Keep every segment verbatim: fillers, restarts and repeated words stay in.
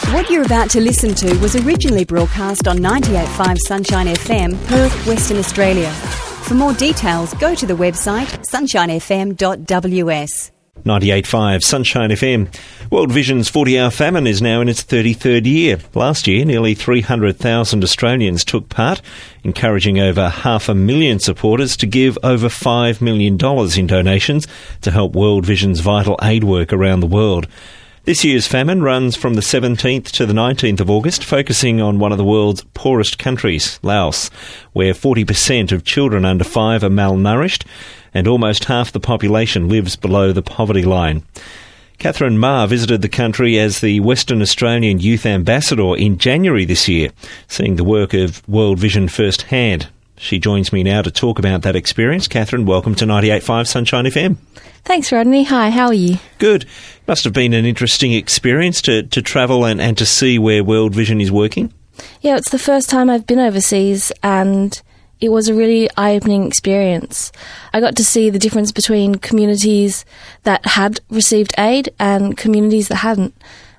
What you're about to listen to was originally broadcast on ninety-eight point five Sunshine F M, Perth, Western Australia. For more details, go to the website sunshine f m dot w s. ninety-eight point five Sunshine F M. World Vision's forty-hour famine is now in its thirty-third year. Last year, nearly three hundred thousand Australians took part, encouraging over half a million supporters to give over five million dollars in donations to help World Vision's vital aid work around the world. This year's famine runs from the seventeenth to the nineteenth of August, focusing on one of the world's poorest countries, Laos, where forty percent of children under five are malnourished and almost half the population lives below the poverty line. Catherine Ma visited the country as the Western Australian Youth Ambassador in January this year, seeing the work of World Vision firsthand. She joins me now to talk about that experience. Catherine, welcome to ninety-eight point five Sunshine F M. Thanks, Rodney. Hi, how are you? Good. Must have been an interesting experience to, to travel and, and to see where World Vision is working. Yeah, it's the first time I've been overseas, and it was a really eye-opening experience. I got to see the difference between communities that had received aid and communities that hadn't,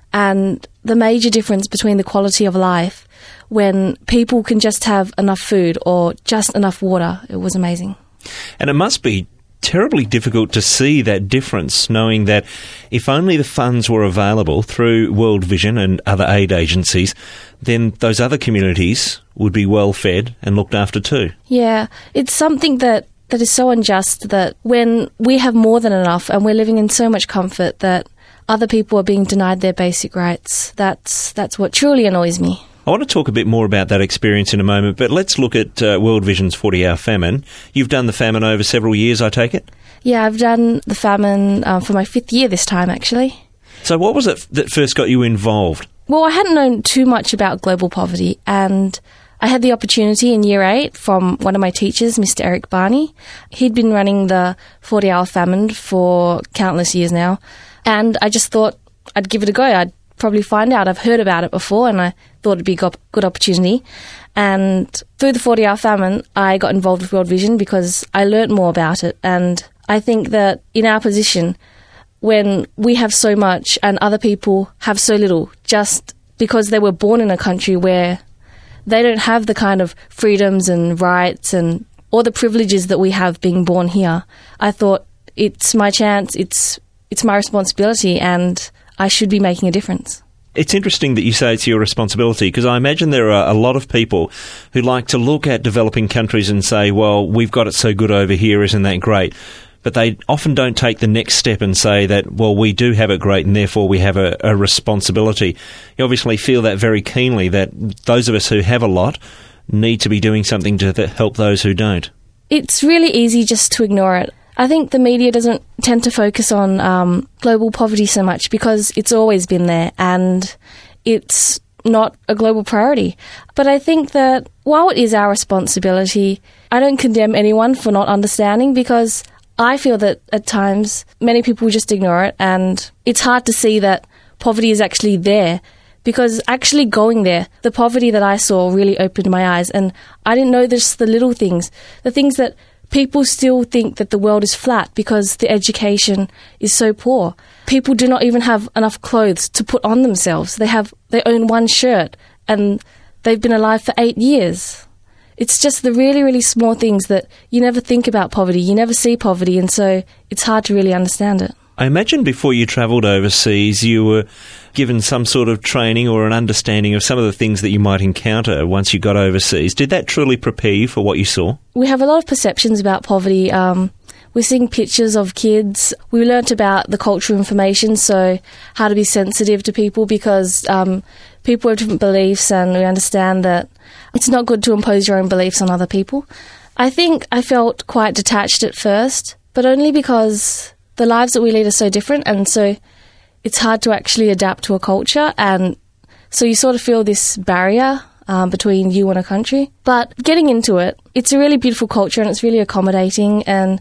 and the major difference between the quality of life when people can just have enough food or just enough water. It was amazing. And it must be terribly difficult to see that difference, knowing that if only the funds were available through World Vision and other aid agencies, then those other communities would be well fed and looked after too. Yeah, it's something that, that is so unjust that when we have more than enough and we're living in so much comfort that other people are being denied their basic rights, that's that's what truly annoys me. I want to talk a bit more about that experience in a moment, but let's look at uh, World Vision's forty-hour famine. You've done the famine over several years, I take it? Yeah, I've done the famine uh, for my fifth year this time, actually. So what was it that first got you involved? Well, I hadn't known too much about global poverty, and I had the opportunity in year eight from one of my teachers, Mister Eric Barney. He'd been running the forty-hour famine for countless years now, and I just thought I'd give it a go. I'd probably find out. I've heard about it before, and I thought it'd be a good opportunity. And through the forty-hour famine, I got involved with World Vision because I learnt more about it. And I think that in our position, when we have so much and other people have so little, just because they were born in a country where they don't have the kind of freedoms and rights and all the privileges that we have being born here, I thought it's my chance, it's it's my responsibility, and I should be making a difference. It's interesting that you say it's your responsibility, because I imagine there are a lot of people who like to look at developing countries and say, well, we've got it so good over here, isn't that great? But they often don't take the next step and say that, well, we do have it great and therefore we have a, a responsibility. You obviously feel that very keenly, that those of us who have a lot need to be doing something to th- help those who don't. It's really easy just to ignore it. I think the media doesn't tend to focus on um, global poverty so much because it's always been there and it's not a global priority. But I think that while it is our responsibility, I don't condemn anyone for not understanding, because I feel that at times many people just ignore it, and it's hard to see that poverty is actually there, because actually going there, the poverty that I saw really opened my eyes, and I didn't know just the little things, the things that people still think that the world is flat because the education is so poor. People do not even have enough clothes to put on themselves. They have they own one shirt and they've been alive for eight years. It's just the really, really small things that you never think about poverty. You never see poverty, and so it's hard to really understand it. I imagine before you travelled overseas, you were given some sort of training or an understanding of some of the things that you might encounter once you got overseas. Did that truly prepare you for what you saw? We have a lot of perceptions about poverty. Um, we're seeing pictures of kids. We learnt about the cultural information, so how to be sensitive to people, because um, people have different beliefs, and we understand that it's not good to impose your own beliefs on other people. I think I felt quite detached at first, but only because the lives that we lead are so different, and so it's hard to actually adapt to a culture, and so you sort of feel this barrier um, between you and a country. But getting into it, it's a really beautiful culture and it's really accommodating, and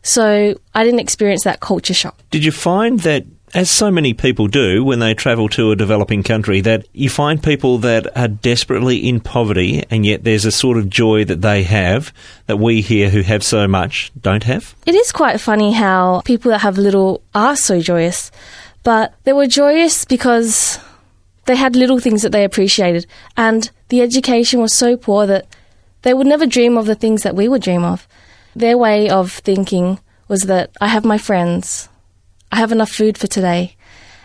so I didn't experience that culture shock. Did you find that, as so many people do when they travel to a developing country, that you find people that are desperately in poverty and yet there's a sort of joy that they have that we here who have so much don't have? It is quite funny how people that have little are so joyous, but they were joyous because they had little things that they appreciated. And the education was so poor that they would never dream of the things that we would dream of. Their way of thinking was that I have my friends, I have enough food for today,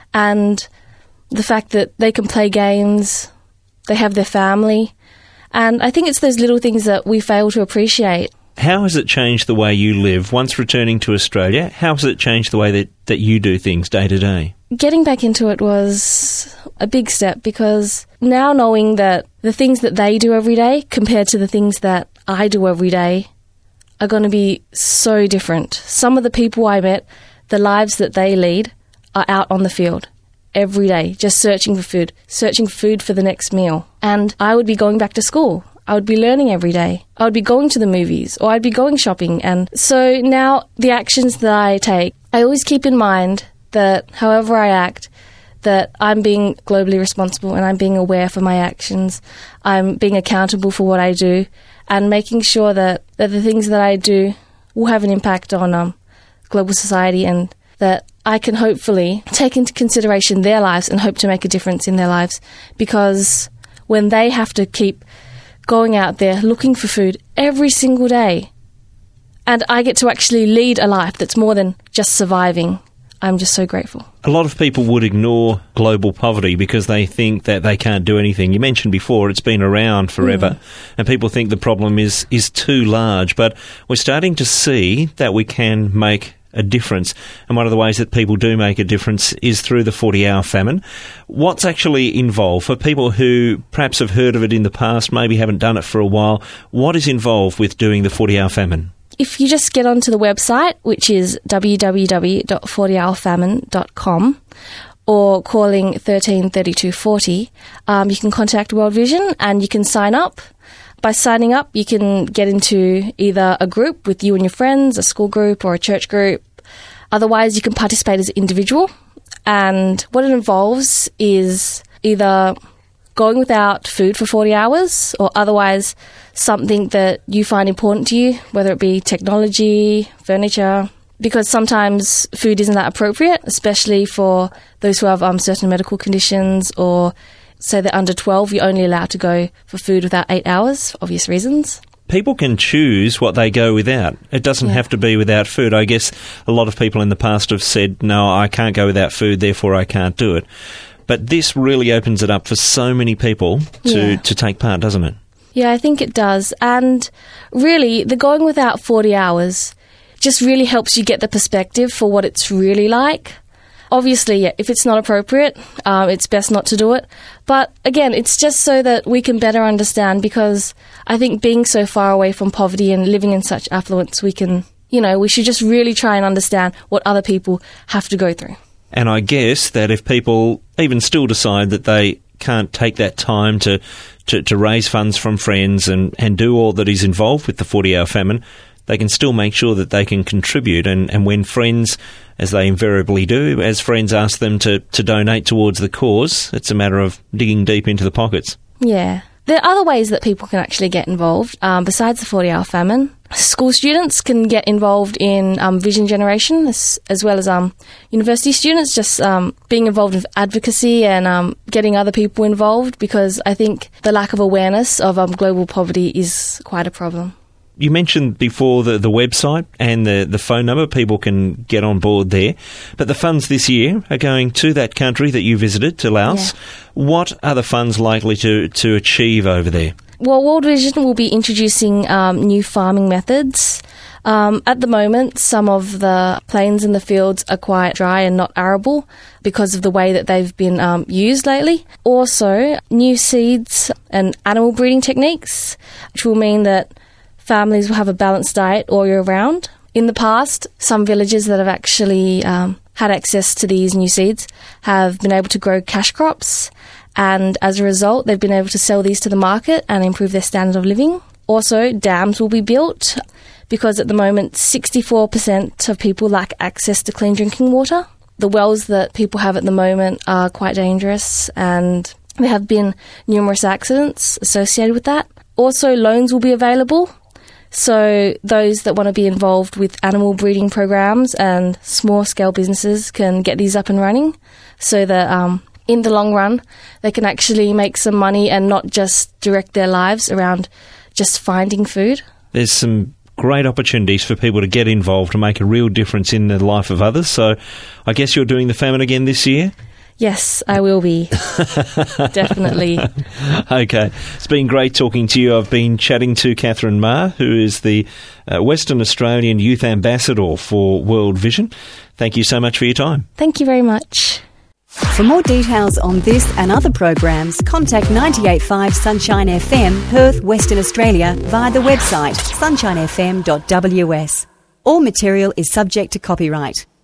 and the fact that they can play games, they have their family. And I think it's those little things that we fail to appreciate. How has it changed the way you live? Once returning to Australia, how has it changed the way that, that you do things day to day? Getting back into it was a big step, because now knowing that the things that they do every day compared to the things that I do every day are going to be so different. Some of the people I met, the lives that they lead, are out on the field every day, just searching for food, searching for food for the next meal. And I would be going back to school. I would be learning every day. I would be going to the movies, or I'd be going shopping. And so now the actions that I take, I always keep in mind that however I act, that I'm being globally responsible and I'm being aware for my actions. I'm being accountable for what I do, and making sure that, that the things that I do will have an impact on um, global society, and that I can hopefully take into consideration their lives and hope to make a difference in their lives. Because when they have to keep going out there looking for food every single day, and I get to actually lead a life that's more than just surviving, I'm just so grateful. A lot of people would ignore global poverty because they think that they can't do anything. You mentioned before it's been around forever, mm. and people think the problem is, is too large. But we're starting to see that we can make a difference. And one of the ways that people do make a difference is through the forty-hour famine. What's actually involved? For people who perhaps have heard of it in the past, maybe haven't done it for a while, what is involved with doing the forty-hour famine? If you just get onto the website, which is w w w dot forty hour famine dot com, or calling one three three two four zero, um, you can contact World Vision and you can sign up. By signing up, you can get into either a group with you and your friends, a school group or a church group. Otherwise, you can participate as an individual. And what it involves is either going without food for forty hours, or otherwise something that you find important to you, whether it be technology, furniture, because sometimes food isn't that appropriate, especially for those who have um, certain medical conditions, or say they're under twelve, you're only allowed to go for food without eight hours for obvious reasons. People can choose what they go without. It doesn't yeah. have to be without food. I guess a lot of people in the past have said, no, I can't go without food, therefore I can't do it. But this really opens it up for so many people to, yeah. to take part, doesn't it? Yeah, I think it does. And really, the going without forty hours just really helps you get the perspective for what it's really like. Obviously, yeah, if it's not appropriate, um, it's best not to do it. But again, it's just so that we can better understand, because I think being so far away from poverty and living in such affluence, we can, you know, we should just really try and understand what other people have to go through. And I guess that if people even still decide that they can't take that time to, to, to raise funds from friends and, and do all that is involved with the forty-hour famine, they can still make sure that they can contribute. And, and when friends, as they invariably do, as friends ask them to, to donate towards the cause, it's a matter of digging deep into the pockets. Yeah. There are other ways that people can actually get involved um, besides the forty-hour famine. School students can get involved in um, vision generation, as, as well as um, university students, just um, being involved with advocacy and um, getting other people involved, because I think the lack of awareness of um, global poverty is quite a problem. You mentioned before the, the website and the, the phone number. People can get on board there. But the funds this year are going to that country that you visited, to Laos. Yeah. What are the funds likely to, to achieve over there? Well, World Vision will be introducing um, new farming methods. Um, at the moment, some of the plains in the fields are quite dry and not arable because of the way that they've been um, used lately. Also, new seeds and animal breeding techniques, which will mean that families will have a balanced diet all year round. In the past, some villages that have actually um, had access to these new seeds have been able to grow cash crops, and as a result, they've been able to sell these to the market and improve their standard of living. Also, dams will be built, because at the moment, sixty-four percent of people lack access to clean drinking water. The wells that people have at the moment are quite dangerous, and there have been numerous accidents associated with that. Also, loans will be available. So those that want to be involved with animal breeding programs and small-scale businesses can get these up and running, so that um, in the long run, they can actually make some money and not just direct their lives around just finding food. There's some great opportunities for people to get involved and make a real difference in the life of others. So I guess you're doing the famine again this year? Yes, I will be. Definitely. Okay. It's been great talking to you. I've been chatting to Catherine Ma, who is the uh, Western Australian Youth Ambassador for World Vision. Thank you so much for your time. Thank you very much. For more details on this and other programs, contact ninety-eight point five Sunshine F M, Perth, Western Australia, via the website sunshine f m dot w s. All material is subject to copyright.